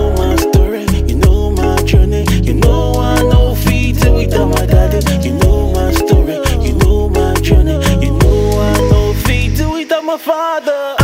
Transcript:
know my story, you know my journey. You know I know feet without my daddy. You know my story, you know my journey. You know I know feet without my father.